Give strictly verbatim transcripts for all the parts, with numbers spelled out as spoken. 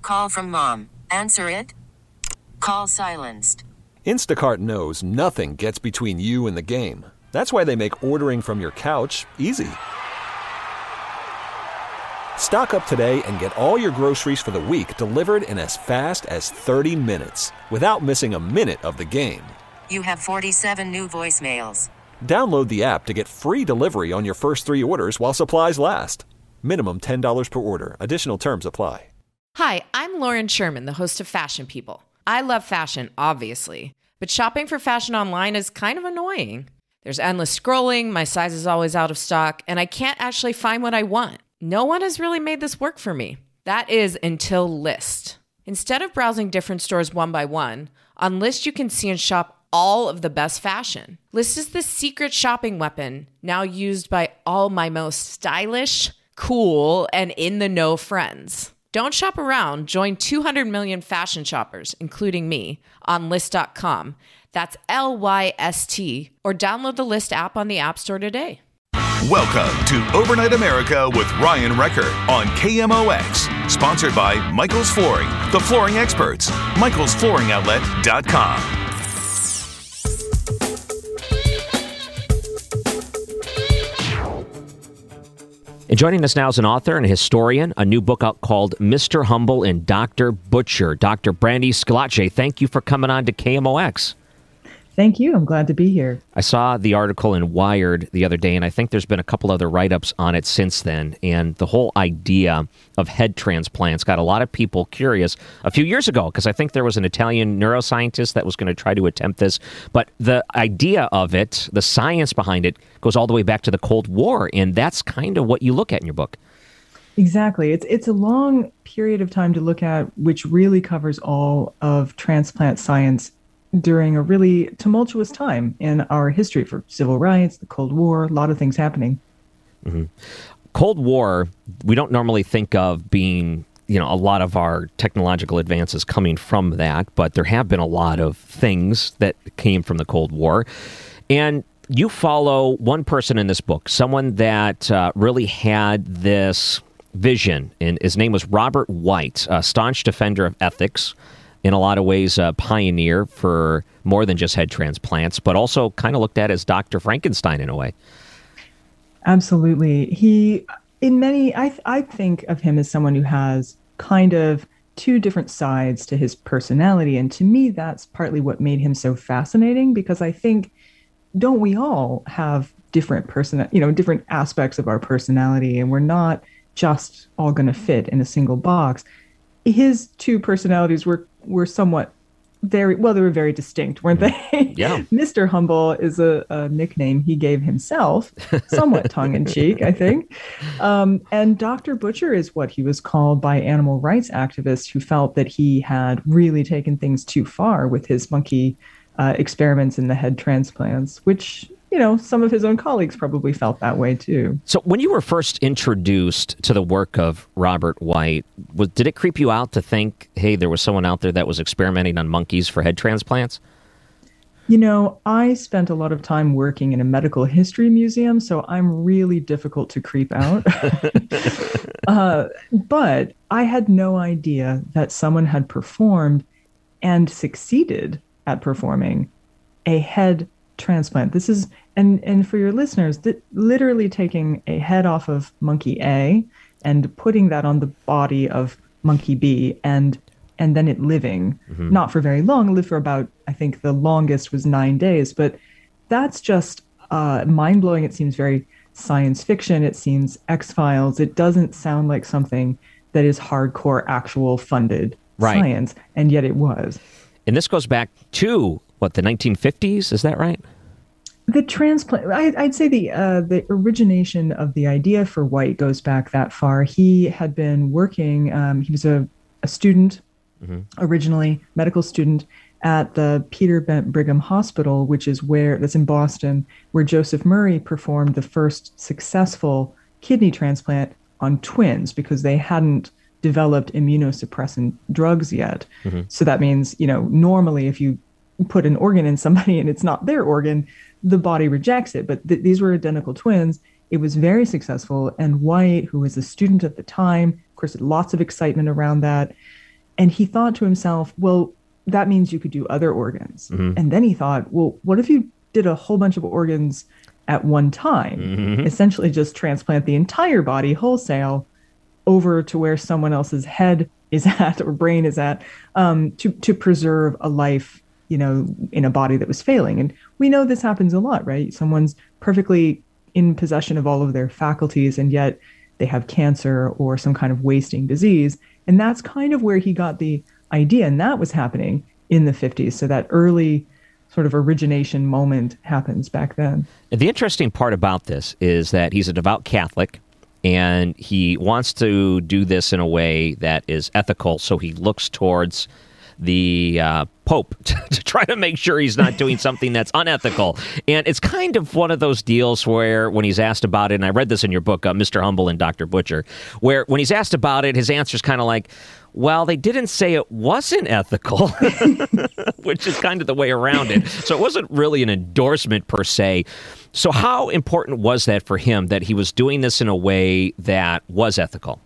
call from mom. Answer it. Call silenced. Instacart knows nothing gets between you and the game. That's why they make ordering from your couch easy. Stock up today and get all your groceries for the week delivered in as fast as thirty minutes without missing a minute of the game. You have forty-seven new voicemails. Download the app to get free delivery on your first three orders while supplies last. Minimum ten dollars per order. Additional terms apply. Hi, I'm Lauren Sherman, the host of Fashion People. I love fashion, obviously, but shopping for fashion online is kind of annoying. There's endless scrolling, my size is always out of stock, and I can't actually find what I want. No one has really made this work for me. That is until Lyst. Instead of browsing different stores one by one, on Lyst you can see and shop all of the best fashion. Lyst is the secret shopping weapon now used by all my most stylish, cool, and in-the-know friends. Don't shop around. Join two hundred million fashion shoppers, including me, on Lyst dot com. That's L Y S T, or download the Lyst app on the App Store today. Welcome to Overnight America with Ryan Recker on K M O X. Sponsored by Michael's Flooring, the flooring experts. Michaels Flooring Outlet dot com. And joining us now is an author and a historian, a new book out called Mister Humble and Doctor Butcher. Doctor Brandy Scalacci, thank you for coming on to K M O X. Thank you. I'm glad to be here. I saw the article in Wired the other day, and I think there's been a couple other write-ups on it since then. And the whole idea of head transplants got a lot of people curious a few years ago, because I think there was an Italian neuroscientist that was going to try to attempt this. But the idea of it, the science behind it, goes all the way back to the Cold War, and that's kind of what you look at in your book. Exactly. It's it's a long period of time to look at, which really covers all of transplant science during a really tumultuous time in our history for civil rights, the Cold War, a lot of things happening. Mm-hmm. Cold War, we don't normally think of being, you know, a lot of our technological advances coming from that, but there have been a lot of things that came from the Cold War. And you follow one person in this book, someone that uh, really had this vision, and his name was Robert White, a staunch defender of ethics, in a lot of ways a pioneer for more than just head transplants, but also kind of looked at as Doctor Frankenstein in a way. Absolutely. He, in many, I, I think of him as someone who has kind of two different sides to his personality. And to me, that's partly what made him so fascinating, because I think, don't we all have different person, you know, different aspects of our personality, and we're not just all going to fit in a single box. His two personalities were were somewhat very, well, they were very distinct, weren't they? Yeah. Mister Humble is a, a nickname he gave himself, somewhat tongue-in-cheek, I think. Um, and Doctor Butcher is what he was called by animal rights activists who felt that he had really taken things too far with his monkey uh, experiments in the head transplants, which, you know, some of his own colleagues probably felt that way too. So when you were first introduced to the work of Robert White, was, did it creep you out to think, hey, there was someone out there that was experimenting on monkeys for head transplants? You know, I spent a lot of time working in a medical history museum, so I'm really difficult to creep out. uh, but I had no idea that someone had performed and succeeded at performing a head transplant. This is, and and for your listeners, that literally taking a head off of monkey A and putting that on the body of monkey B, and and then it living, mm-hmm. not for very long, lived for about, I think the longest was nine days, but that's just uh, mind-blowing. It seems very science fiction. It seems X-Files. It doesn't sound like something that is hardcore, actual funded right. science, and yet it was. And this goes back to what, the nineteen fifties? Is that right? The transplant, I, I'd say the uh, the origination of the idea for White goes back that far. He had been working, um, he was a, a student, mm-hmm. originally, medical student, at the Peter Bent Brigham Hospital, which is where, that's in Boston, where Joseph Murray performed the first successful kidney transplant on twins, because they hadn't developed immunosuppressant drugs yet. Mm-hmm. So that means, you know, normally if you put an organ in somebody and it's not their organ, the body rejects it. But th- these were identical twins. It was very successful. And White, who was a student at the time, of course, lots of excitement around that. And he thought to himself, well, that means you could do other organs. Mm-hmm. And then he thought, well, what if you did a whole bunch of organs at one time? Mm-hmm. Essentially just transplant the entire body wholesale over to where someone else's head is at or brain is at, um, to, to preserve a life, you know, in a body that was failing. And we know this happens a lot, right? Someone's perfectly in possession of all of their faculties, and yet they have cancer or some kind of wasting disease. And that's kind of where he got the idea. And that was happening in the fifties. So that early sort of origination moment happens back then. The interesting part about this is that he's a devout Catholic, and he wants to do this in a way that is ethical. So he looks towards the uh, Pope to, to try to make sure he's not doing something that's unethical. And it's kind of one of those deals where when he's asked about it, and I read this in your book, uh, Mister Humble and Doctor Butcher, where when he's asked about it, his answer's kind of like, well, they didn't say it wasn't ethical, which is kind of the way around it. So it wasn't really an endorsement per se. So how important was that for him, that he was doing this in a way that was ethical?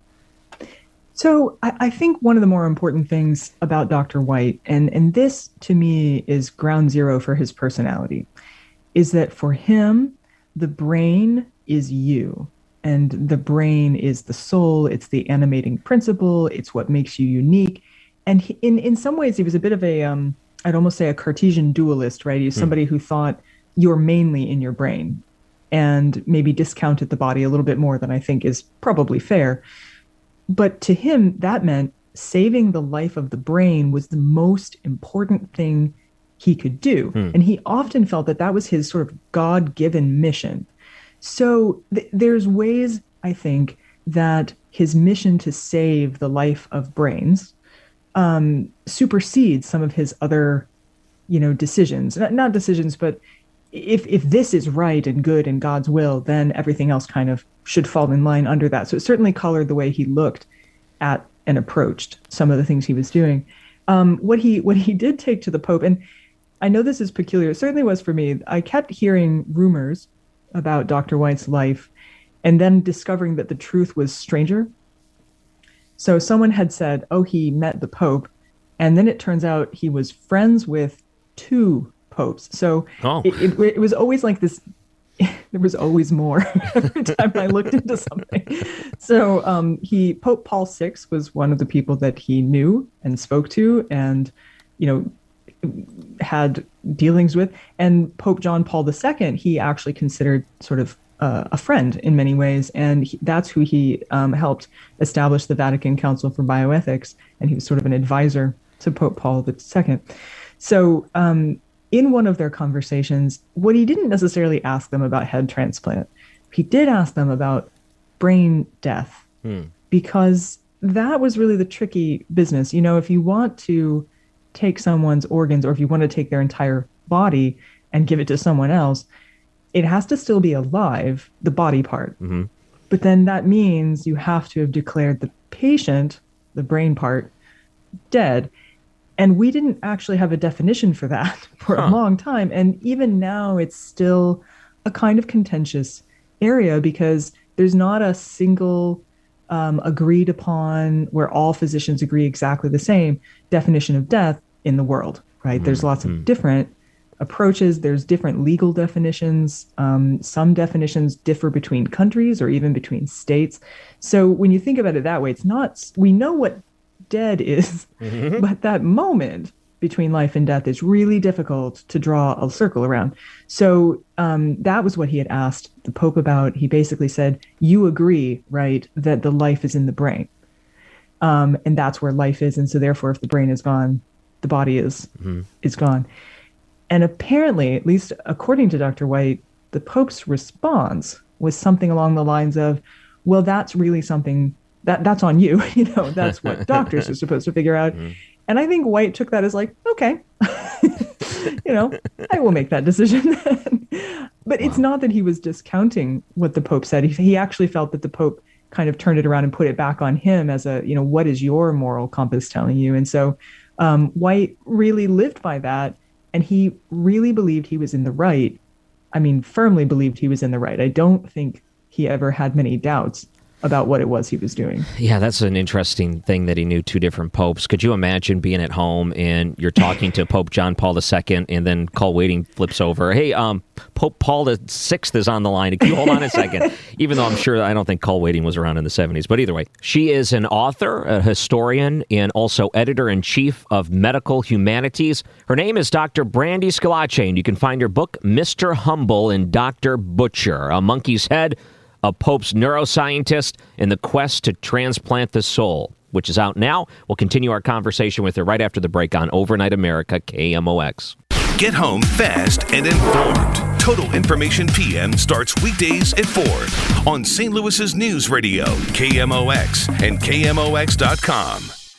So I, I think one of the more important things about Doctor White, and, and this to me is ground zero for his personality, is that for him, the brain is you. And the brain is the soul. It's the animating principle. It's what makes you unique. And he, in, in some ways, he was a bit of a, um, I'd almost say a Cartesian dualist, right? He's somebody mm. who thought you're mainly in your brain and maybe discounted the body a little bit more than I think is probably fair. But to him, that meant saving the life of the brain was the most important thing he could do. Mm. And he often felt that that was his sort of God-given mission. So th- there's ways, I think, that his mission to save the life of brains um, supersedes some of his other, you know, decisions. Not, not decisions, but if if this is right and good and God's will, then everything else kind of should fall in line under that. So it certainly colored the way he looked at and approached some of the things he was doing. Um, what he what he did take to the Pope, and I know this is peculiar, it certainly was for me. I kept hearing rumors about Doctor White's life, and then discovering that the truth was stranger. So someone had said, oh, he met the Pope, and then it turns out he was friends with two popes. So oh. it, it, it was always like this, there was always more every time I looked into something. So um, he, Pope Paul the Sixth was one of the people that he knew and spoke to and, you know, had dealings with. And Pope John Paul the Second, he actually considered sort of uh, a friend in many ways. And he, that's who he um, helped establish the Vatican Council for Bioethics. And he was sort of an advisor to Pope Paul the Second. So um, in one of their conversations, what he didn't necessarily ask them about head transplant, he did ask them about brain death, hmm. because that was really the tricky business. You know, if you want to take someone's organs, or if you want to take their entire body and give it to someone else, it has to still be alive, the body part. Mm-hmm. But then that means you have to have declared the patient, the brain part, dead. And we didn't actually have a definition for that for huh. a long time. And even now, it's still a kind of contentious area, because there's not a single um, agreed upon, where all physicians agree exactly the same definition of death in the world, right? Mm-hmm. There's lots of different approaches. There's different legal definitions. Um, some definitions differ between countries or even between states. So when you think about it that way, it's not, we know what dead is, mm-hmm. but that moment between life and death is really difficult to draw a circle around. So um, that was what he had asked the Pope about. He basically said, you agree, right, that the life is in the brain. Um, and that's where life is. And so therefore, if the brain is gone, the body is mm-hmm. is gone. And apparently, at least according to Doctor White, the Pope's response was something along the lines of, well, that's really something that that's on you. You know, that's what doctors are supposed to figure out. Mm-hmm. And I think White took that as like, okay, you know, I will make that decision then. But wow. It's not that he was discounting what the Pope said. He, he actually felt that the Pope kind of turned it around and put it back on him as a, you know, what is your moral compass telling you? And so um, White really lived by that. And he really believed he was in the right. I mean, firmly believed he was in the right. I don't think he ever had many doubts about what it was he was doing. Yeah, that's an interesting thing that he knew two different popes. Could you imagine being at home and you're talking to Pope John Paul the Second, and then call waiting flips over? Hey, um, Pope Paul the Sixth is on the line. Can you hold on a second? Even though I'm sure I don't think call waiting was around in the seventies. But either way, she is an author, a historian, and also editor-in-chief of Medical Humanities. Her name is Doctor Brandy Schillace, and you can find her book, Mister Humble and Doctor Butcher, A Monkey's Head, a Pope's neuroscientist, in the quest to transplant the soul, which is out now. We'll continue our conversation with her right after the break on Overnight America, K M O X. Get home fast and informed. Total Information P M starts weekdays at four on Saint Louis's News Radio, K M O X and K M O X dot com.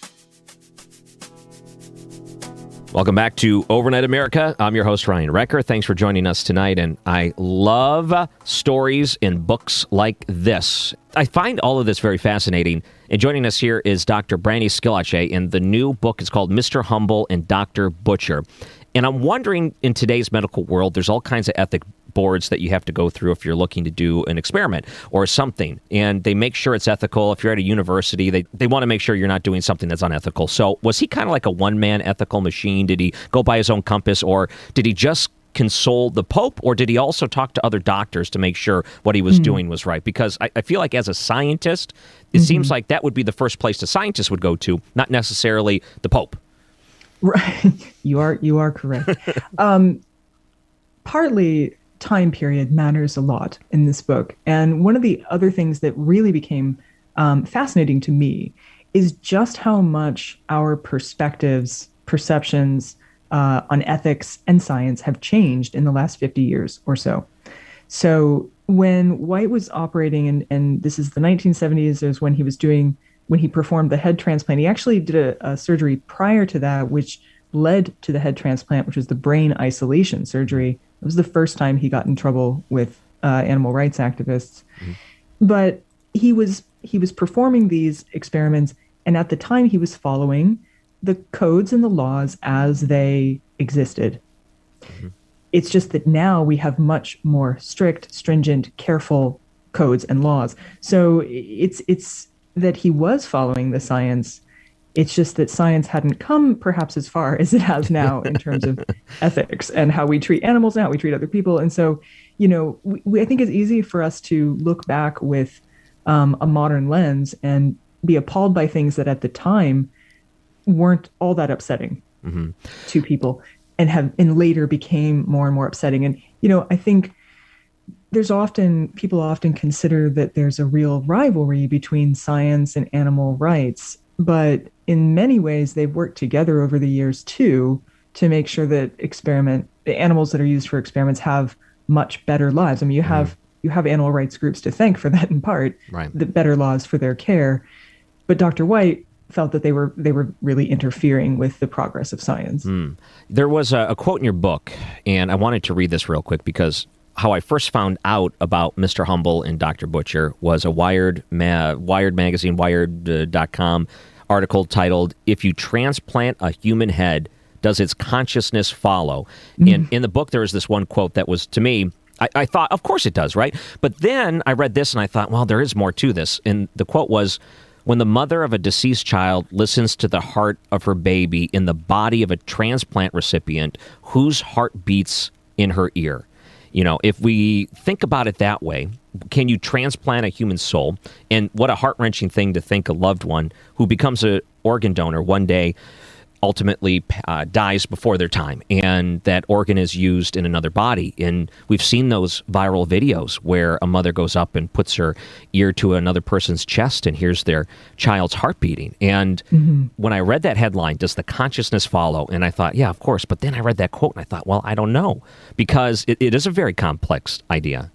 Welcome back to Overnight America. I'm your host, Ryan Recker. Thanks for joining us tonight. And I love stories and books like this. I find all of this very fascinating. And joining us here is Doctor Brandy Schillace, and the new book is called Mister Humble and Doctor Butcher. And I'm wondering, in today's medical world, there's all kinds of ethic boards that you have to go through if you're looking to do an experiment or something. And they make sure it's ethical. If you're at a university, they, they want to make sure you're not doing something that's unethical. So was he kind of like a one-man ethical machine? Did he go by his own compass, or did he just console the Pope, or did he also talk to other doctors to make sure what he was mm. doing was right? Because I, I feel like as a scientist, it mm-hmm. seems like that would be the first place a scientist would go to, not necessarily the Pope. Right. You are, you are correct. um, partly, time period matters a lot in this book. And one of the other things that really became um, fascinating to me is just how much our perspectives, perceptions uh, on ethics and science have changed in the last fifty years or so. So when White was operating, and, and this is the nineteen seventies, is when he was doing, when he performed the head transplant. He actually did a, a surgery prior to that, which led to the head transplant, which was the brain isolation surgery. It was the first time he got in trouble with uh, animal rights activists. Mm-hmm. But he was he was performing these experiments, and at the time he was following the codes and the laws as they existed. Mm-hmm. It's just that now we have much more strict, stringent, careful codes and laws. So it's it's that he was following the science. It's just that science hadn't come perhaps as far as it has now in terms of ethics and how we treat animals and how we treat other people. And so, you know, we, we, I think it's easy for us to look back with um, a modern lens and be appalled by things that at the time weren't all that upsetting mm-hmm. to people, and have and later became more and more upsetting. And, you know, I think there's often, people often consider that there's a real rivalry between science and animal rights. But in many ways, they've worked together over the years, too, to make sure that experiment the animals that are used for experiments have much better lives. I mean, you have mm. you have animal rights groups to thank for that in part, right. The better laws for their care. But Doctor White felt that they were they were really interfering with the progress of science. Mm. There was a, a quote in your book, and I wanted to read this real quick because how I first found out about Mister Humble and Doctor Butcher was a Wired ma- Wired magazine, Wired dot com article titled, "If You Transplant a Human Head, Does Its Consciousness Follow?" Mm-hmm. And in the book, there was this one quote that was, to me, I, I thought, of course it does, right? But then I read this and I thought, well, there is more to this. And the quote was, "When the mother of a deceased child listens to the heart of her baby in the body of a transplant recipient, whose heart beats in her ear?" You know, if we think about it that way, can you transplant a human soul? And what a heart-wrenching thing to think a loved one who becomes an organ donor one day ultimately uh, dies before their time, and that organ is used in another body. And we've seen those viral videos where a mother goes up and puts her ear to another person's chest and hears their child's heart beating. And mm-hmm. when I read that headline, "Does the consciousness follow?" And I thought, yeah, of course. But then I read that quote and I thought, well, I don't know, because it, it is a very complex idea.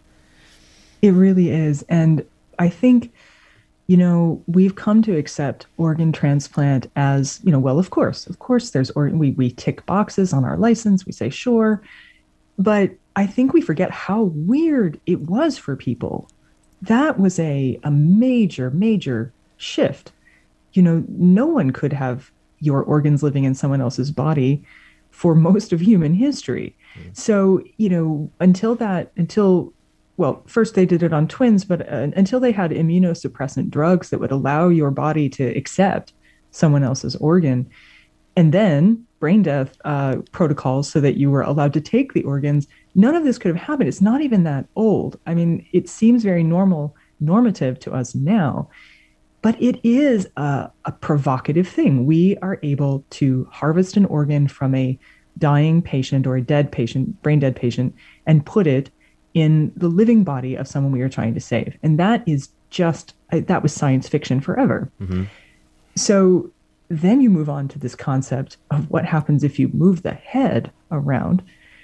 It really is. And I think, you know, we've come to accept organ transplant as, you know, well, of course, of course, there's organ. We, we tick boxes on our license. We say, sure. But I think we forget how weird it was for people. That was a, a major, major shift. You know, no one could have your organs living in someone else's body for most of human history. Mm. So, you know, until that, until well, first they did it on twins, but uh, until they had immunosuppressant drugs that would allow your body to accept someone else's organ, and then brain death uh, protocols so that you were allowed to take the organs, none of this could have happened. It's not even that old. I mean, it seems very normal, normative to us now, but it is a, a provocative thing. We are able to harvest an organ from a dying patient or a dead patient, brain dead patient, and put it in the living body of someone we are trying to save. And that is just, that was science fiction forever. Mm-hmm. So then you move on to this concept of what happens if you move the head around.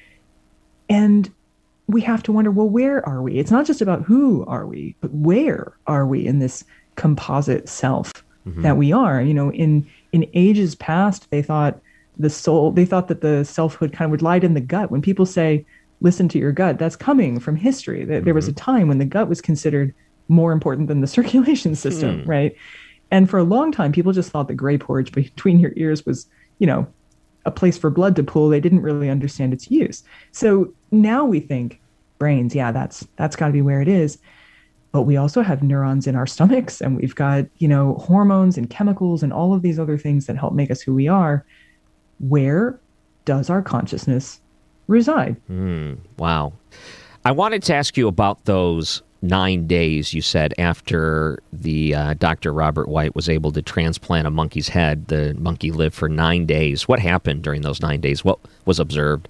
And we have to wonder, well, where are we? It's not just about who are we, but where are we in this composite self mm-hmm. that we are? You know, in in ages past, they thought the soul, they thought that the selfhood kind of would lie in the gut. When people say, listen to your gut, that's coming from history. There, mm-hmm. there was a time when the gut was considered more important than the circulation system, hmm. right? And for a long time, people just thought the gray porridge between your ears was, you know, a place for blood to pool. They didn't really understand its use. So now we think brains, yeah, that's that's got to be where it is. But we also have neurons in our stomachs, and we've got, you know, hormones and chemicals and all of these other things that help make us who we are. Where does our consciousness reside? Mm, wow. I wanted to ask you about those nine days, you said, after the uh, Doctor Robert White was able to transplant a monkey's head. The monkey lived for nine days. What happened during those nine days? What was observed?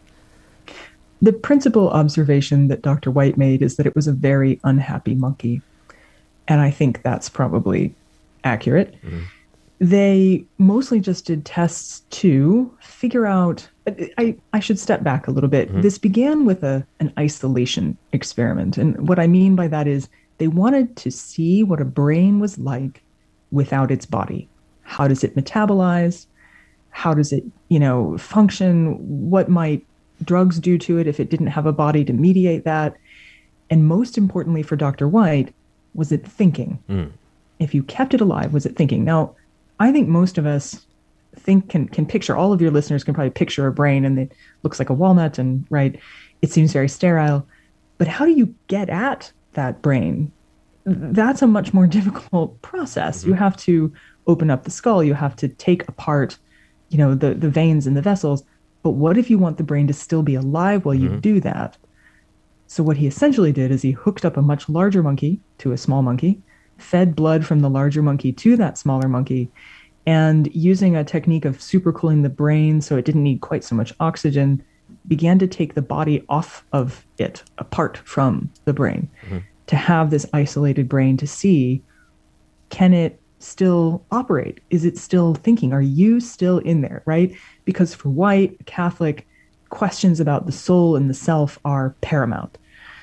The principal observation that Doctor White made is that it was a very unhappy monkey. And I think that's probably accurate. Mm-hmm. They mostly just did tests to figure out, I, I should step back a little bit. Mm-hmm. This began with a an isolation experiment. And what I mean by that is they wanted to see what a brain was like without its body. How does it metabolize? How does it, you know, function? What might drugs do to it if it didn't have a body to mediate that? And most importantly for Doctor White, was it thinking? Mm. If you kept it alive, was it thinking? Now, I think most of us think can can picture, all of your listeners can probably picture a brain and it looks like a walnut and, right, it seems very sterile. But how do you get at that brain? That's a much more difficult process. Mm-hmm. You have to open up the skull. You have to take apart, you know, the, the veins and the vessels. But what if you want the brain to still be alive while you mm-hmm. do that? So what he essentially did is he hooked up a much larger monkey to a small monkey, fed blood from the larger monkey to that smaller monkey, and using a technique of supercooling the brain so it didn't need quite so much oxygen, began to take the body off of it, apart from the brain, mm-hmm. to have this isolated brain to see, can it still operate? Is it still thinking? Are you still in there, right? Because for White, Catholic, questions about the soul and the self are paramount.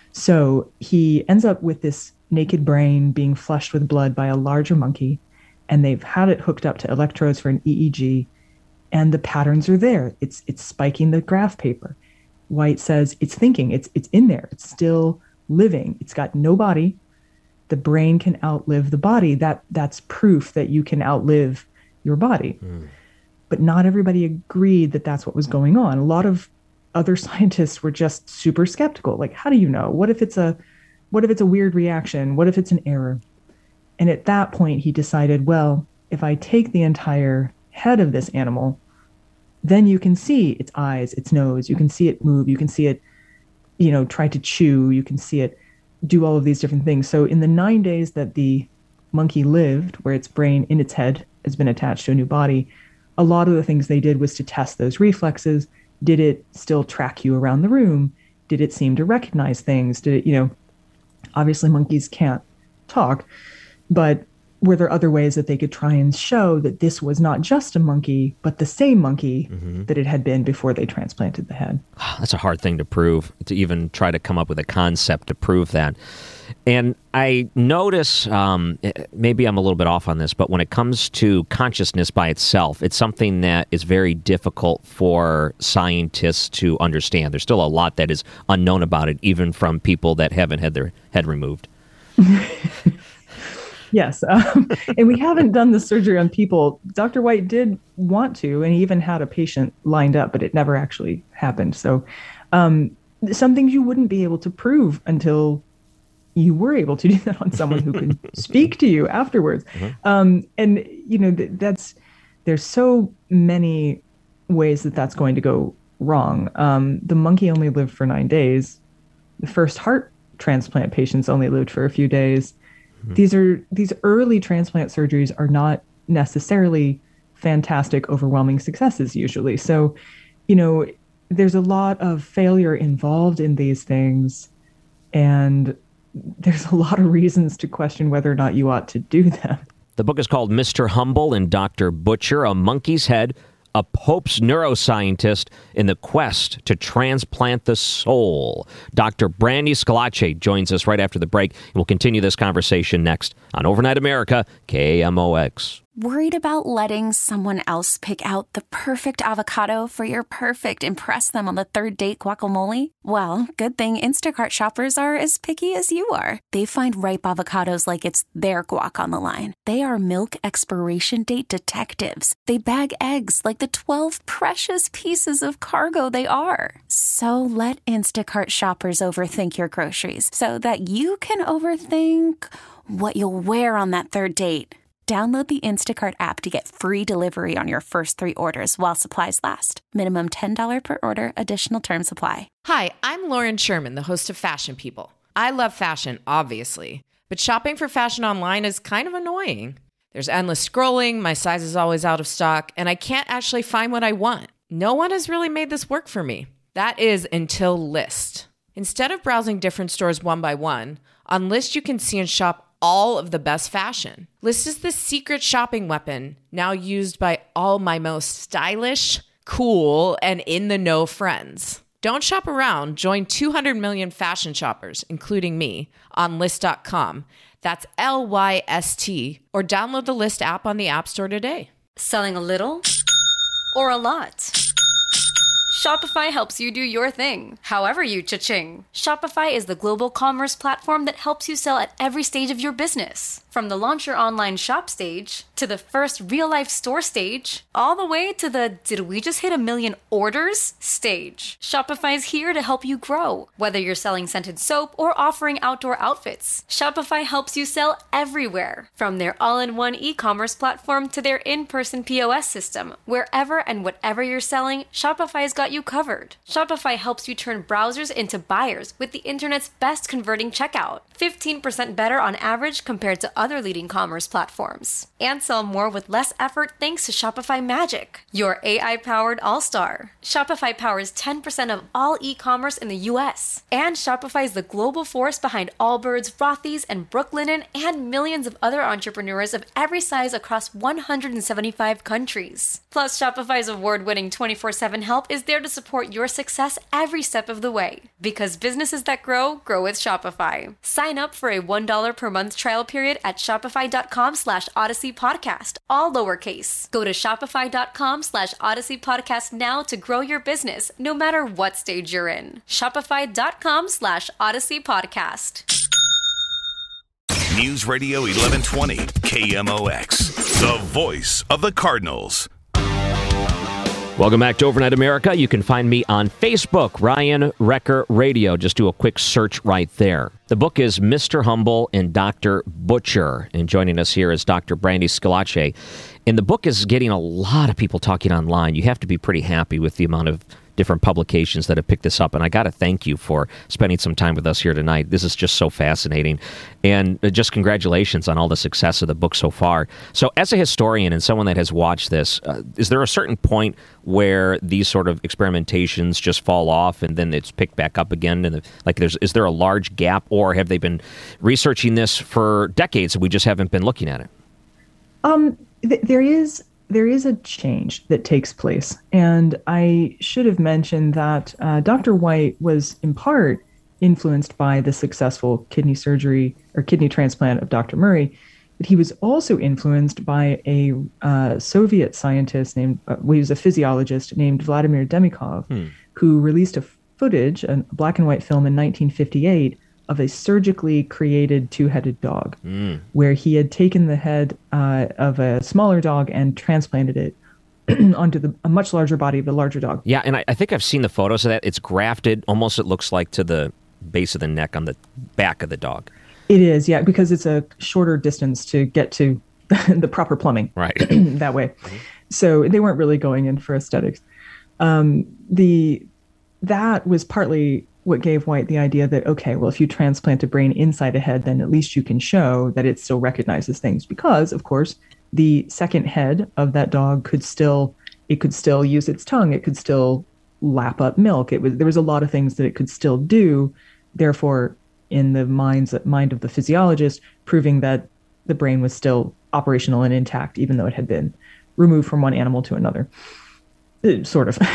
So he ends up with this naked brain being flushed with blood by a larger monkey, and they've had it hooked up to electrodes for an E E G, and the patterns are there. It's it's spiking the graph paper. White says it's thinking, it's it's in there, it's still living, it's got no body. The brain can outlive the body. That that's proof that you can outlive your body. Mm. But not everybody agreed that that's what was going on. A lot of other scientists were just super skeptical. Like, how do you know? What if it's a What if it's a weird reaction? What if it's an error? And at that point, he decided, well, if I take the entire head of this animal, then you can see its eyes, its nose, you can see it move, you can see it, you know, try to chew, you can see it do all of these different things. So in the nine days that the monkey lived, where its brain in its head has been attached to a new body, a lot of the things they did was to test those reflexes. Did it still track you around the room? Did it seem to recognize things? Did it, you know, obviously monkeys can't talk, but were there other ways that they could try and show that this was not just a monkey, but the same monkey mm-hmm. that it had been before they transplanted the head? That's a hard thing to prove, to even try to come up with a concept to prove that. And I notice, um, maybe I'm a little bit off on this, but when it comes to consciousness by itself, it's something that is very difficult for scientists to understand. There's still a lot that is unknown about it, even from people that haven't had their head removed. Yes, um, and we haven't done the surgery on people. Doctor White did want to, and he even had a patient lined up, but it never actually happened. So um, some things you wouldn't be able to prove until you were able to do that on someone who could speak to you afterwards. Mm-hmm. Um, and, you know, th- that's, there's so many ways that that's going to go wrong. Um, the monkey only lived for nine days. The first heart transplant patients only lived for a few days. Mm-hmm. These are, these early transplant surgeries are not necessarily fantastic, overwhelming successes usually. So, you know, there's a lot of failure involved in these things. And there's a lot of reasons to question whether or not you ought to do them. The book is called Mister Humble and Doctor Butcher, A Monkey's Head, a Pope's Neuroscientist in the Quest to Transplant the Soul. Doctor Brandy Scalacci joins us right after the break. We'll continue this conversation next on Overnight America, K M O X. Worried about letting someone else pick out the perfect avocado for your perfect impress them on the third date guacamole? Well, good thing Instacart shoppers are as picky as you are. They find ripe avocados like it's their guac on the line. They are milk expiration date detectives. They bag eggs like the twelve precious pieces of cargo they are. So let Instacart shoppers overthink your groceries so that you can overthink what you'll wear on that third date. Download the Instacart app to get free delivery on your first three orders while supplies last. Minimum ten dollars per order. Additional terms apply. Hi, I'm Lauren Sherman, the host of Fashion People. I love fashion, obviously, but shopping for fashion online is kind of annoying. There's endless scrolling, my size is always out of stock, and I can't actually find what I want. No one has really made this work for me. That is until Lyst. Instead of browsing different stores one by one, on Lyst you can see and shop all of the best fashion. Lyst is the secret shopping weapon now used by all my most stylish, cool, and in-the-know friends. Don't shop around. Join two hundred million fashion shoppers, including me, on Lyst dot com. That's L Y S T. Or download the Lyst app on the App Store today. Selling a little or a lot? Shopify helps you do your thing, however you cha-ching. Shopify is the global commerce platform that helps you sell at every stage of your business. From the launch your online shop stage, to the first real-life store stage, all the way to the did we just hit a million orders stage. Shopify's here to help you grow. Whether you're selling scented soap or offering outdoor outfits, Shopify helps you sell everywhere. From their all-in-one e-commerce platform to their in-person P O S system, wherever and whatever you're selling, Shopify's got you covered. Shopify helps you turn browsers into buyers with the internet's best converting checkout. fifteen percent better on average compared to other leading commerce platforms. And sell more with less effort thanks to Shopify Magic, your A I-powered all-star. Shopify powers ten percent of all e-commerce in the U S. And Shopify is the global force behind Allbirds, Rothy's, and Brooklinen, and millions of other entrepreneurs of every size across one hundred seventy-five countries. Plus, Shopify's award-winning twenty-four seven help is there to support your success every step of the way. Because businesses that grow, grow with Shopify. Sign up for a one dollar per month trial period at shopify.com slash Odyssey Podcast, all lowercase. Go to shopify.com slash Odyssey Podcast now to grow your business, no matter what stage you're in. Shopify.com slash Odyssey Podcast. News Radio eleven twenty, K M O X, the voice of the Cardinals. Welcome back to Overnight America. You can find me on Facebook, Ryan Wrecker Radio. Just do a quick search right there. The book is Mister Humble and Doctor Butcher. And joining us here is Doctor Brandy Scalacci. And the book is getting a lot of people talking online. You have to be pretty happy with the amount of different publications that have picked this up. And I got to thank you for spending some time with us here tonight. This is just so fascinating. And just congratulations on all the success of the book so far. So as a historian and someone that has watched this, uh, is there a certain point where these sort of experimentations just fall off and then it's picked back up again? And the, like, there's is there a large gap, or have they been researching this for decades and we just haven't been looking at it? Um, th- there is... There is a change that takes place. And I should have mentioned that uh, Doctor White was in part influenced by the successful kidney surgery or kidney transplant of Doctor Murray, but he was also influenced by a uh, Soviet scientist named, uh, well, he was a physiologist named Vladimir Demikov, hmm. who released a footage, a black and white film in nineteen fifty-eight of a surgically created two-headed dog, mm. where he had taken the head uh, of a smaller dog and transplanted it onto the, a much larger body of a larger dog. Yeah, and I, I think I've seen the photos of that. It's grafted, almost it looks like to the base of the neck on the back of the dog. It is, yeah, because it's a shorter distance to get to the proper plumbing. Right. That way. Mm-hmm. So they weren't really going in for aesthetics. Um, the that was partly what gave White the idea that, okay, well, if you transplant a brain inside a head, then at least you can show that it still recognizes things. Because, of course, the second head of that dog could still, it could still use its tongue. It could still lap up milk. It was, there was a lot of things that it could still do. Therefore, in the mind's, mind of the physiologist, proving that the brain was still operational and intact, even though it had been removed from one animal to another. Sort of.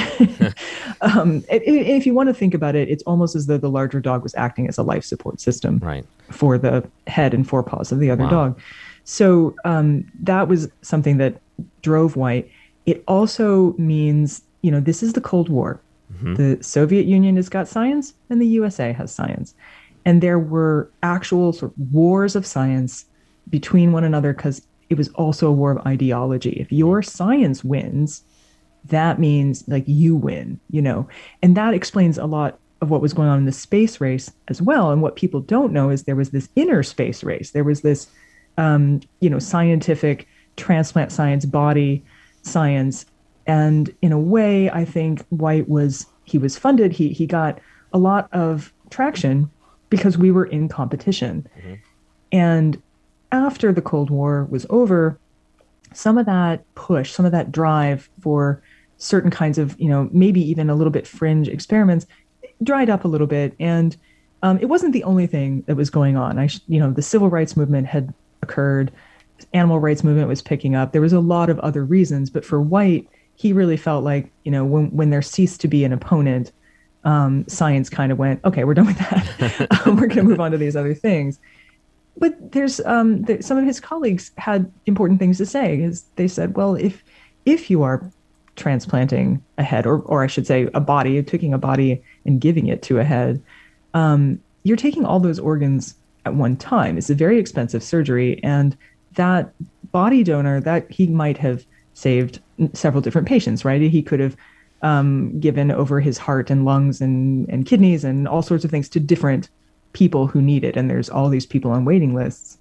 um, and, and if you want to think about it, it's almost as though the larger dog was acting as a life support system right. for the head and forepaws of the other wow. dog. So um, that was something that drove White. It also means, you know, this is the Cold War. Mm-hmm. The Soviet Union has got science and the U S A has science. And there were actual sort of wars of science between one another because it was also a war of ideology. If your science wins, that means like you win, you know, and that explains a lot of what was going on in the space race as well. And what people don't know is there was this inner space race. There was this, um, you know, scientific transplant science, body science. And in a way, I think White was, he was funded. He, he got a lot of traction because we were in competition. Mm-hmm. And after the Cold War was over, some of that push, some of that drive for certain kinds of, you know, maybe even a little bit fringe experiments dried up a little bit. And um, it wasn't the only thing that was going on. I, sh- you know, the civil rights movement had occurred. Animal rights movement was picking up. There was a lot of other reasons. But for White, he really felt like, you know, when, when there ceased to be an opponent, um, science kind of went, okay, we're done with that. um, we're going to move on to these other things. But there's um, there, some of his colleagues had important things to say. Is they said, well, if if you are transplanting a head, or or I should say a body, taking a body and giving it to a head, um, you're taking all those organs at one time. It's a very expensive surgery, and that body donor, that he might have saved several different patients, right? He could have um, given over his heart and lungs and, and kidneys and all sorts of things to different people who need it. And there's all these people on waiting lists.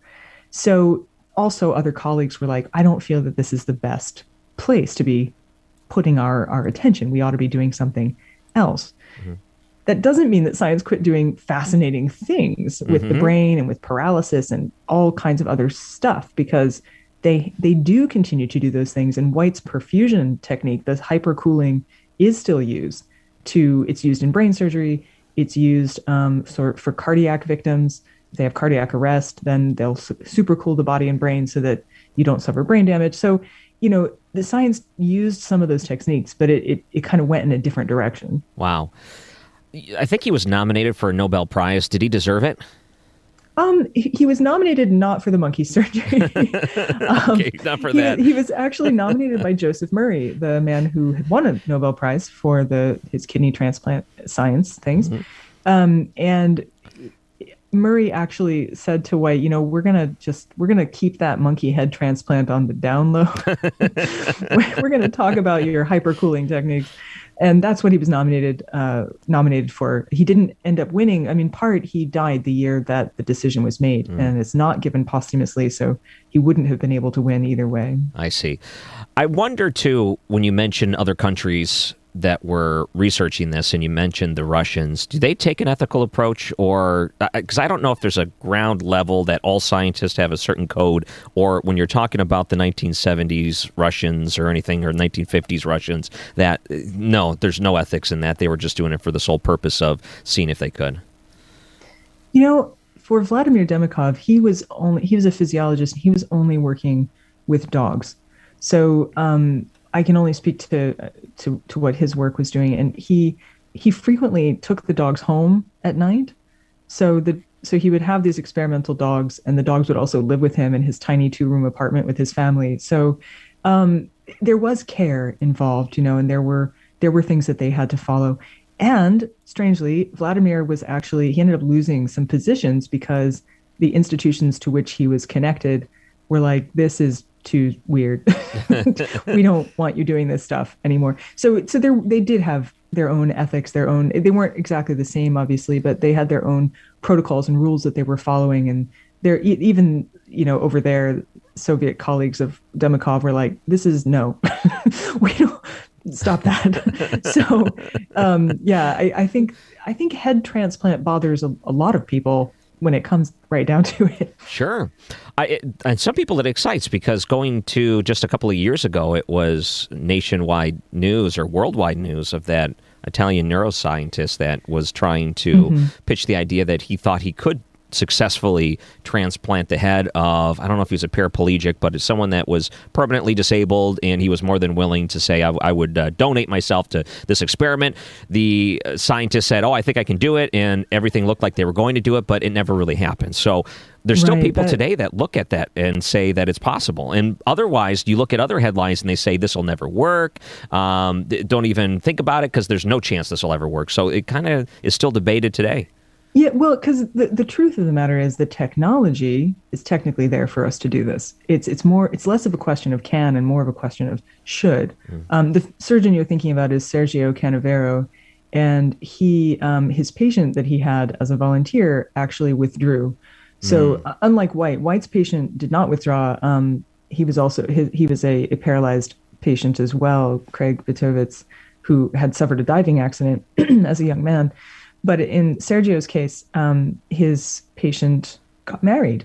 So also other colleagues were like, I don't feel that this is the best place to be putting our, our attention. We ought to be doing something else. Mm-hmm. That doesn't mean that science quit doing fascinating things with mm-hmm. the brain and with paralysis and all kinds of other stuff, because they they do continue to do those things. And White's perfusion technique, the hypercooling, is still used. To it's used in brain surgery. It's used um, for, for cardiac victims. If they have cardiac arrest, then they'll su- supercool the body and brain so that you don't suffer brain damage. So, you know, the science used some of those techniques, but it, it, it kind of went in a different direction. Wow. I think he was nominated for a Nobel Prize. Did he deserve it? Um, he, he was nominated not for the monkey surgery. um, okay, not for he, that. He was actually nominated by Joseph Murray, the man who had won a Nobel Prize for the his kidney transplant science things. Mm-hmm. Um, and Murray actually said to White, you know, we're gonna just we're gonna keep that monkey head transplant on the down low. We're gonna talk about your hypercooling techniques. And that's what he was nominated uh, nominated for. He didn't end up winning. I mean, part he died the year that the decision was made, mm. and it's not given posthumously, so he wouldn't have been able to win either way. I see. I wonder, too, when you mention other countries that were researching this, and you mentioned the Russians, do they take an ethical approach? Or, because I don't know if there's a ground level that all scientists have a certain code, or when you're talking about the nineteen seventies Russians or anything, or nineteen fifties Russians, that no, there's no ethics in that. They were just doing it for the sole purpose of seeing if they could. You know, for Vladimir Demikov, he was only he was a physiologist. He was only working with dogs. So, um, I can only speak to to to what his work was doing, and he he frequently took the dogs home at night. So the so he would have these experimental dogs, and the dogs would also live with him in his tiny two room apartment with his family. So um, there was care involved, you know, and there were there were things that they had to follow. And strangely, Vladimir was actually he ended up losing some positions because the institutions to which he was connected were like, this is too weird. We don't want you doing this stuff anymore. So, so there, they did have their own ethics, their own, they weren't exactly the same, obviously, but they had their own protocols and rules that they were following. And they're even, you know, over there, Soviet colleagues of Demikov were like, this is no, we don't stop that. so, um, yeah, I, I think, I think head transplant bothers a, a lot of people when it comes right down to it. Sure. I, it, and some people it excites because going to just a couple of years ago, it was nationwide news or worldwide news of that Italian neuroscientist that was trying to mm-hmm. pitch the idea that he thought he could successfully transplant the head of, I don't know if he was a paraplegic, but it's someone that was permanently disabled, and he was more than willing to say, I, I would uh, donate myself to this experiment. The uh, scientist said, oh, I think I can do it, and everything looked like they were going to do it, but it never really happened. So there's still right, people that... today that look at that and say that it's possible. And otherwise, you look at other headlines and they say this will never work. Um, don't even think about it because there's no chance this will ever work. So it kind of is still debated today. Yeah, well, because the, the truth of the matter is the technology is technically there for us to do this. It's it's more it's less of a question of can and more of a question of should. Mm. Um, the surgeon you're thinking about is Sergio Canavero, and he um, his patient that he had as a volunteer actually withdrew. So mm. uh, unlike White, White's patient did not withdraw. Um, he was also his, he was a, a paralyzed patient as well, Craig Vitovitz, who had suffered a diving accident as a young man. But in Sergio's case, um, his patient got married.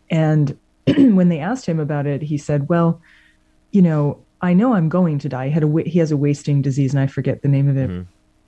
And when they asked him about it, he said, well, you know, I know I'm going to die. He, had a, he has a wasting disease, and I forget the name of it. Mm-hmm.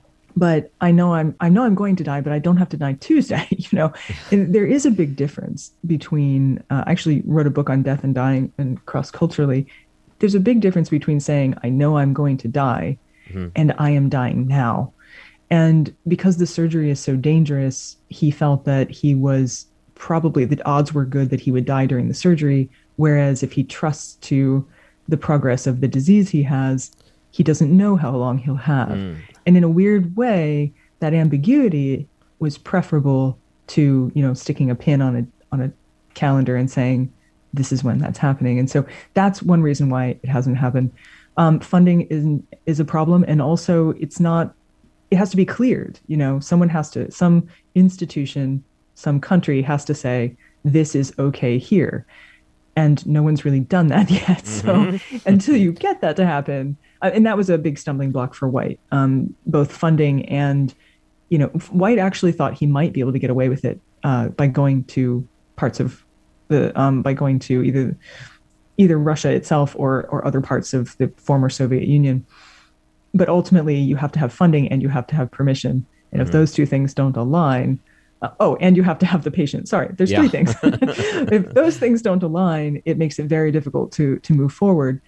But I know I'm I know I'm going to die, but I don't have to die Tuesday, you know. And there is a big difference between, uh, I actually wrote a book on death and dying and cross-culturally. There's a big difference between saying, I know I'm going to die, mm-hmm. and I am dying now. And because the surgery is so dangerous, he felt that he was probably, the odds were good that he would die during the surgery. Whereas if he trusts to the progress of the disease he has, he doesn't know how long he'll have. Mm. And in a weird way, that ambiguity was preferable to, you know, sticking a pin on a on a calendar and saying, this is when that's happening. And so that's one reason why it hasn't happened. Um, funding is is a problem. And also it's not, it has to be cleared. You know, someone has to, some institution, some country has to say, this is okay here. And no one's really done that yet. So mm-hmm. until you get that to happen, uh, and that was a big stumbling block for White, um, both funding and, you know, White actually thought he might be able to get away with it uh, by going to parts of the, um, by going to either either Russia itself or or other parts of the former Soviet Union. But ultimately, you have to have funding and you have to have permission. And mm-hmm. if those two things don't align, uh, oh, and you have to have the patient. Sorry, there's yeah. three things. If those things don't align, it makes it very difficult to to move forward.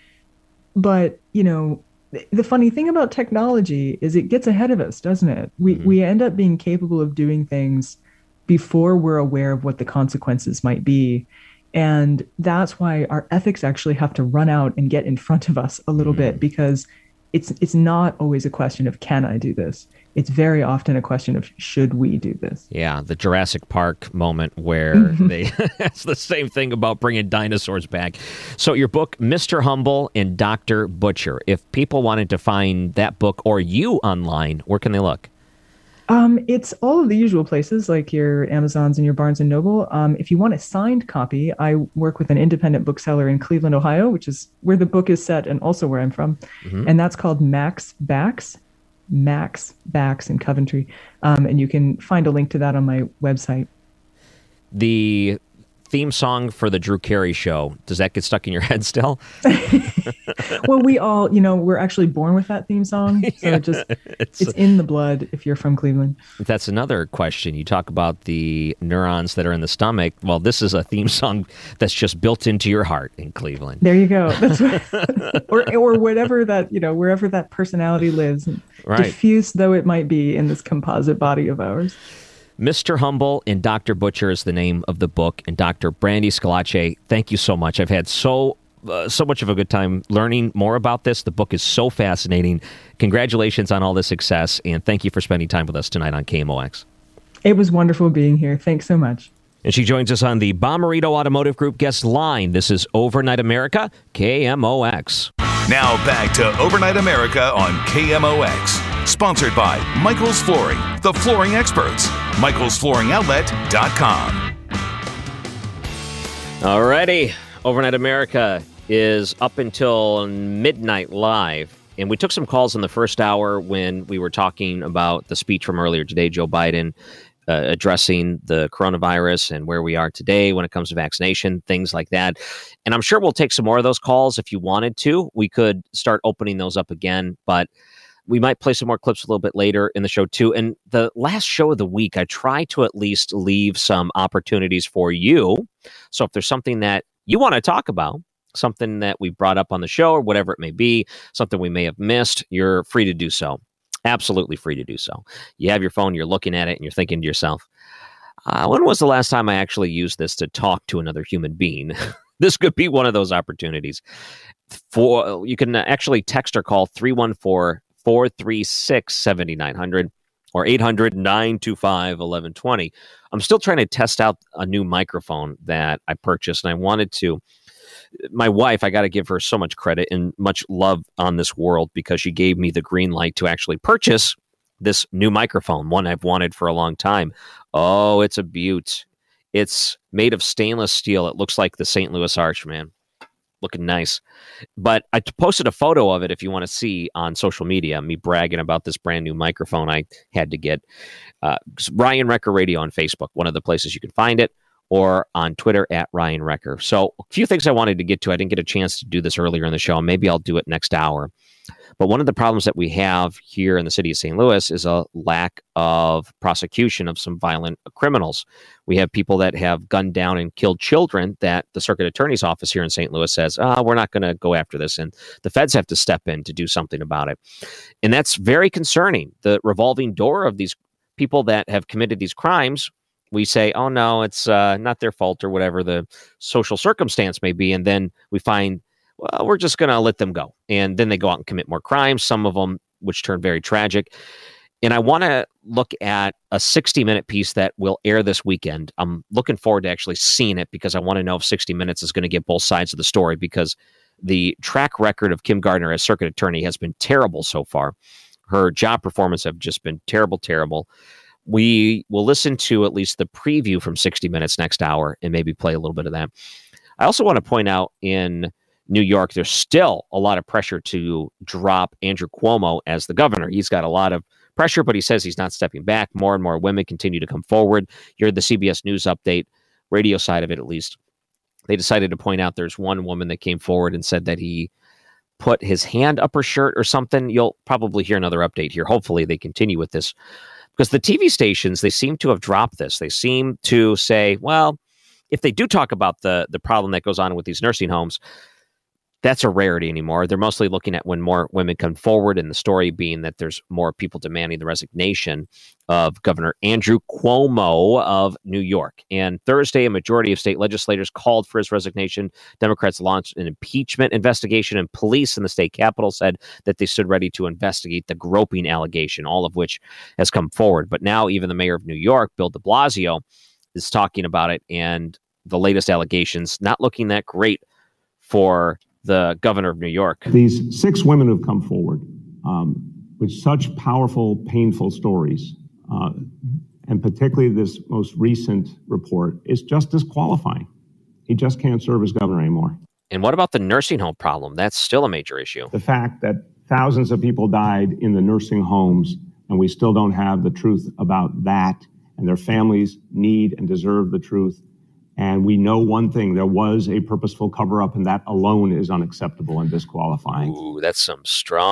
But, you know, th- the funny thing about technology is it gets ahead of us, doesn't it? We mm-hmm. we end up being capable of doing things before we're aware of what the consequences might be. And that's why our ethics actually have to run out and get in front of us a little mm-hmm. bit, because It's it's not always a question of, can I do this? It's very often a question of, should we do this? Yeah, the Jurassic Park moment where they, it's the same thing about bringing dinosaurs back. So your book, Mister Humble and Doctor Butcher, if people wanted to find that book or you online, where can they look? Um, it's all of the usual places, like your Amazons and your Barnes and Noble. Um, if you want a signed copy, I work with an independent bookseller in Cleveland, Ohio, which is where the book is set and also where I'm from. Mm-hmm. And that's called Max Backs, Max Backs in Coventry. Um, and you can find a link to that on my website. The theme song for the Drew Carey Show, does that get stuck in your head still? Well, we all, you know, we're actually born with that theme song. So yeah, it just, it's, it's in the blood if you're from Cleveland. That's another question. You talk about the neurons that are in the stomach. Well, this is a theme song that's just built into your heart in Cleveland. There you go. That's what, or, or whatever that, you know, wherever that personality lives, right. Diffuse though it might be in this composite body of ours. Mister Humble and Doctor Butcher is the name of the book. And Doctor Brandy Scalacci, thank you so much. I've had so uh, so much of a good time learning more about this. The book is so fascinating. Congratulations on all the success, and thank you for spending time with us tonight on K M O X. It was wonderful being here. Thanks so much. And she joins us on the Bommarito Automotive Group guest line. This is Overnight America, K M O X. Now back to Overnight America on K M O X. Sponsored by Michaels Flooring, the flooring experts. Michaels Flooring Outlet dot com. Alrighty, Overnight America is up until midnight live. And we took some calls in the first hour when we were talking about the speech from earlier today, Joe Biden uh, addressing the coronavirus and where we are today when it comes to vaccination, things like that. And I'm sure we'll take some more of those calls if you wanted to. We could start opening those up again, but we might play some more clips a little bit later in the show too. And the last show of the week, I try to at least leave some opportunities for you. So if there's something that you want to talk about, something that we brought up on the show or whatever it may be, something we may have missed, you're free to do so. Absolutely free to do so. You have your phone, you're looking at it, and you're thinking to yourself, uh, when was the last time I actually used this to talk to another human being? This could be one of those opportunities. For you can actually text or call three one four, four three six, seven nine zero zero or eight hundred, nine two five, one one two zero. I'm still trying to test out a new microphone that I purchased, and I wanted to. My wife, I got to give her so much credit and much love on this world because she gave me the green light to actually purchase this new microphone, one I've wanted for a long time. Oh, it's a beaut. It's made of stainless steel. It looks like the Saint Louis Arch, man. Looking nice. But I posted a photo of it if you want to see on social media, me bragging about this brand new microphone I had to get. Uh, Ryan Recker Radio on Facebook, one of the places you can find it, or on Twitter at Ryan Recker. So a few things I wanted to get to. I didn't get a chance to do this earlier in the show. Maybe I'll do it next hour. But one of the problems that we have here in the city of Saint Louis is a lack of prosecution of some violent criminals. We have people that have gunned down and killed children that the circuit attorney's office here in Saint Louis says, oh, we're not going to go after this. And the feds have to step in to do something about it. And that's very concerning. The revolving door of these people that have committed these crimes, we say, oh, no, it's uh, not their fault or whatever the social circumstance may be. And then we find, well, we're just going to let them go. And then they go out and commit more crimes, some of them which turn very tragic. And I want to look at a sixty minute piece that will air this weekend. I'm looking forward to actually seeing it because I want to know if sixty minutes is going to get both sides of the story, because the track record of Kim Gardner as circuit attorney has been terrible so far. Her job performance have just been terrible, terrible. We will listen to at least the preview from sixty minutes next hour and maybe play a little bit of that. I also want to point out in New York, there's still a lot of pressure to drop Andrew Cuomo as the governor. He's got a lot of pressure, but he says he's not stepping back. More and more women continue to come forward. You heard the C B S News update, radio side of it at least. They decided to point out there's one woman that came forward and said that he put his hand up her shirt or something. You'll probably hear another update here. Hopefully they continue with this. Because the T V stations, they seem to have dropped this. They seem to say, well, if they do talk about the, the problem that goes on with these nursing homes, that's a rarity anymore. They're mostly looking at when more women come forward, and the story being that there's more people demanding the resignation of Governor Andrew Cuomo of New York. And Thursday, a majority of state legislators called for his resignation. Democrats launched an impeachment investigation, and police in the state capitol said that they stood ready to investigate the groping allegation, all of which has come forward. But now even the mayor of New York, Bill de Blasio, is talking about it, and the latest allegations not looking that great for the governor of New York. These six women who've come forward um, with such powerful, painful stories, uh, and particularly this most recent report, is just disqualifying. He just can't serve as governor anymore. And what about the nursing home problem? That's still a major issue. The fact that thousands of people died in the nursing homes, and we still don't have the truth about that, and their families need and deserve the truth. And we know one thing, there was a purposeful cover-up, and that alone is unacceptable and disqualifying. Ooh, that's some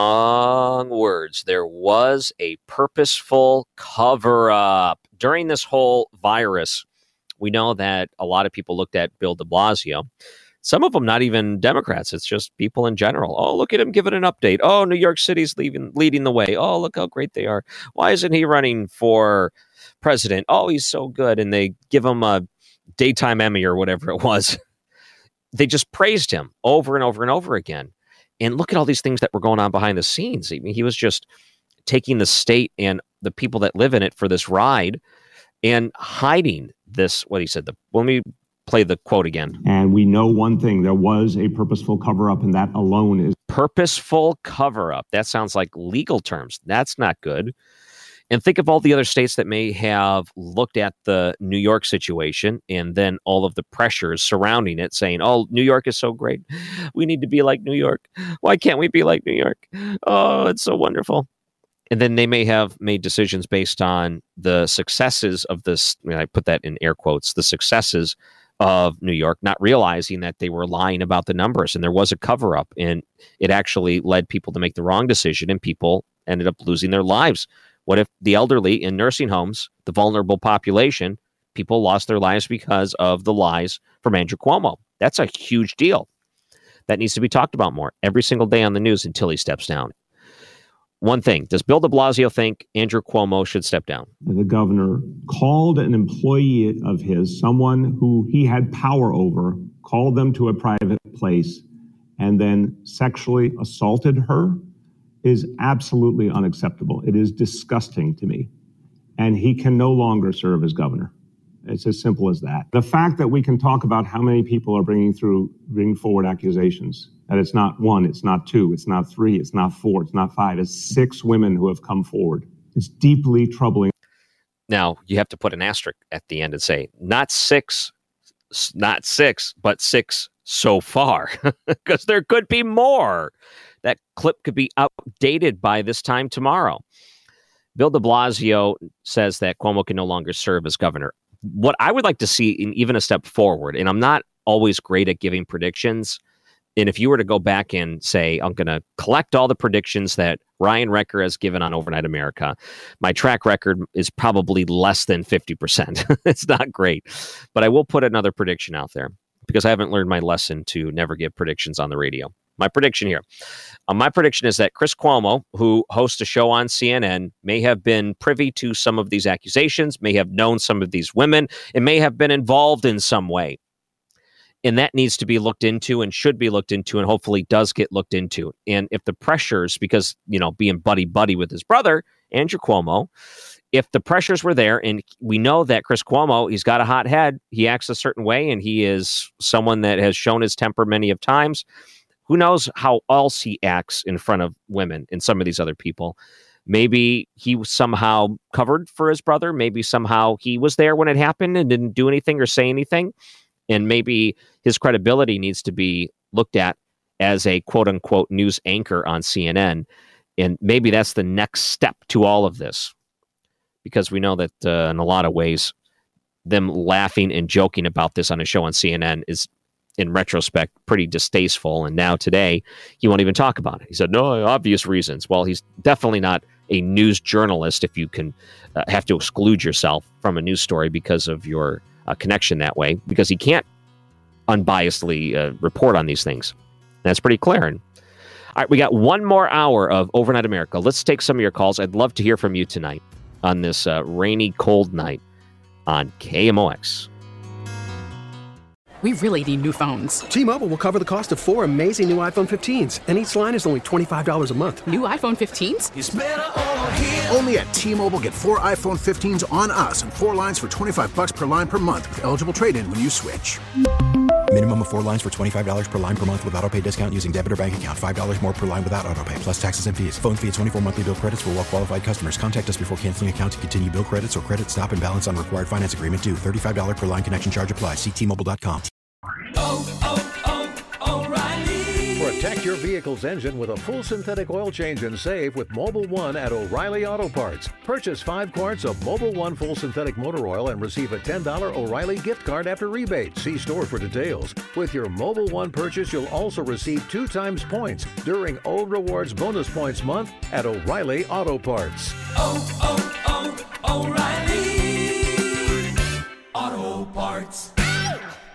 strong words. There was a purposeful cover-up. During this whole virus, we know that a lot of people looked at Bill de Blasio. Some of them not even Democrats. It's just people in general. Oh, look at him giving an update. Oh, New York City's leaving, leading the way. Oh, look how great they are. Why isn't he running for president? Oh, he's so good. And they give him a daytime Emmy or whatever it was. They just praised him over and over and over again. And look at all these things that were going on behind the scenes. I mean, he was just taking the state and the people that live in it for this ride and hiding this, what he said. The, let me play the quote again. And we know one thing, there was a purposeful cover-up, and that alone is... purposeful cover-up. That sounds like legal terms. That's not good. And think of all the other states that may have looked at the New York situation and then all of the pressures surrounding it saying, oh, New York is so great. We need to be like New York. Why can't we be like New York? Oh, it's so wonderful. And then they may have made decisions based on the successes of this. I mean, I put that in air quotes, the successes of New York, not realizing that they were lying about the numbers and there was a cover up, and it actually led people to make the wrong decision and people ended up losing their lives. What if the elderly in nursing homes, the vulnerable population, people lost their lives because of the lies from Andrew Cuomo? That's a huge deal. That needs to be talked about more every single day on the news until he steps down. One thing, does Bill de Blasio think Andrew Cuomo should step down? The governor called an employee of his, someone who he had power over, called them to a private place, and then sexually assaulted her is absolutely unacceptable. It is disgusting to me. And he can no longer serve as governor. It's as simple as that. The fact that we can talk about how many people are bringing through, bringing forward accusations, that it's not one, it's not two, it's not three, it's not four, it's not five, it's six women who have come forward. It's deeply troubling. Now, you have to put an asterisk at the end and say, not six, not six, but six so far, because there could be more. That clip could be outdated by this time tomorrow. Bill de Blasio says that Cuomo can no longer serve as governor. What I would like to see in even a step forward, and I'm not always great at giving predictions, and if you were to go back and say, I'm going to collect all the predictions that Ryan Recker has given on Overnight America, my track record is probably less than fifty percent. It's not great. But I will put another prediction out there because I haven't learned my lesson to never give predictions on the radio. My prediction here. Uh, my prediction is that Chris Cuomo, who hosts a show on C N N, may have been privy to some of these accusations, may have known some of these women, and may have been involved in some way. And that needs to be looked into and should be looked into and hopefully does get looked into. And if the pressures, because, you know, being buddy-buddy with his brother, Andrew Cuomo, if the pressures were there, and we know that Chris Cuomo, he's got a hot head, he acts a certain way, and he is someone that has shown his temper many of times. Who knows how else he acts in front of women and some of these other people. Maybe he was somehow covered for his brother. Maybe somehow he was there when it happened and didn't do anything or say anything. And maybe his credibility needs to be looked at as a quote-unquote news anchor on C N N. And maybe that's the next step to all of this. Because we know that uh, in a lot of ways, them laughing and joking about this on a show on C N N is, in retrospect, pretty distasteful. And now today, he won't even talk about it. He said, no, obvious reasons. Well, he's definitely not a news journalist if you can uh, have to exclude yourself from a news story because of your uh, connection that way, because he can't unbiasedly uh, report on these things. That's pretty clear. And, all right, we got one more hour of Overnight America. Let's take some of your calls. I'd love to hear from you tonight on this uh, rainy, cold night on K M O X. We really need new phones. T-Mobile will cover the cost of four amazing new iPhone fifteens, and each line is only twenty-five dollars a month. New iPhone fifteens? It's better over here. Only at T-Mobile, get four iPhone fifteens on us and four lines for twenty-five dollars per line per month with eligible trade-in when you switch. Minimum of four lines for twenty-five dollars per line per month with autopay discount using debit or bank account. five dollars more per line without autopay, plus taxes and fees. Phone fee at twenty-four monthly bill credits for well-qualified customers. Contact us before canceling account to continue bill credits or credit stop and balance on required finance agreement due. thirty-five dollars per line connection charge applies. See T Mobile dot com. Oh, oh, oh, O'Reilly. Protect your vehicle's engine with a full synthetic oil change and save with Mobil one at O'Reilly Auto Parts. Purchase five quarts of Mobil one full synthetic motor oil and receive a ten dollars O'Reilly gift card after rebate. See store for details. With your Mobil one purchase, you'll also receive two times points during O Rewards Bonus Points Month at O'Reilly Auto Parts. Oh, oh, oh, O'Reilly Auto Parts.